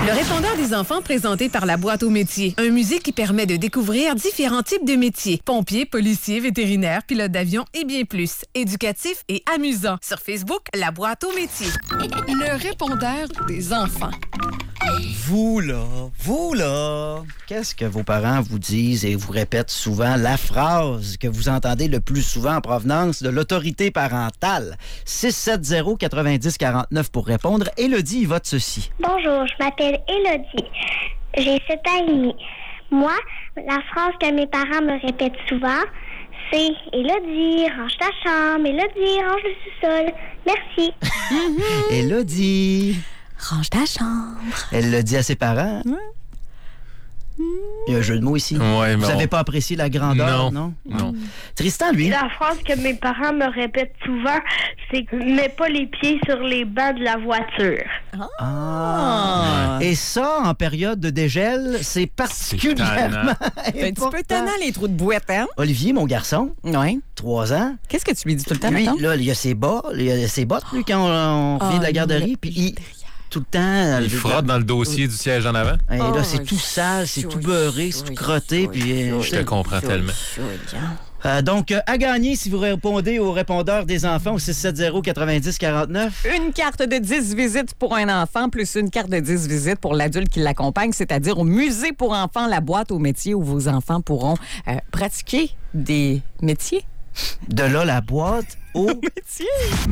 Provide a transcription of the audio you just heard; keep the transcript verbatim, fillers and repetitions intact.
Le répondeur des enfants présenté par la boîte aux métiers. Un musée qui permet de découvrir différents types de métiers. Pompiers, policiers, vétérinaires, pilotes d'avion et bien plus. Éducatif et amusant. Sur Facebook, la boîte aux métiers. Le répondeur des enfants. Vous là, vous là, qu'est-ce que vos parents vous disent et vous répètent souvent la phrase que vous entendez le plus souvent en provenance de l'autorité parentale? six sept zéro neuf zéro quatre neuf pour répondre. Élodie, il vote ceci. Bonjour, je m'appelle Élodie. J'ai sept ans et demi. Moi, la phrase que mes parents me répètent souvent, c'est « Élodie, range ta chambre. Élodie, range le sous-sol. Merci. » Élodie. Range ta chambre. Elle le dit à ses parents. Mmh. Il y a un jeu de mots ici. Ouais, Vous mais n'avez on... pas apprécié la grandeur, non? Non. non. Tristan, lui. La phrase que mes parents me répètent souvent, c'est « Mets pas les pieds sur les bancs de la voiture. » Ah! Et ça, en période de dégel, c'est particulièrement C'est un petit peu tannant, les trous de boîte, hein? Olivier, mon garçon, Oui. trois ans. Qu'est-ce que tu lui dis tout le temps, Lui, mettons? là, il y a ses bas, il y a ses bottes, lui, quand on, on Oh, revient de la garderie, le- puis il... Tout le temps. Il frotte dans le dossier du siège en avant. Et là, Oh, c'est tout sale, c'est chouille, tout beurré, c'est tout chouille, crotté. chouille, Puis, euh, Je te comprends tellement. euh, donc, euh, à gagner si vous répondez au répondeur des enfants au six sept zéro neuf zéro quatre neuf. Une carte de dix visites pour un enfant, plus une carte de dix visites pour l'adulte qui l'accompagne, c'est-à-dire au musée pour enfants, la boîte aux métiers où vos enfants pourront euh, pratiquer des métiers. De là, la boîte au Métiers!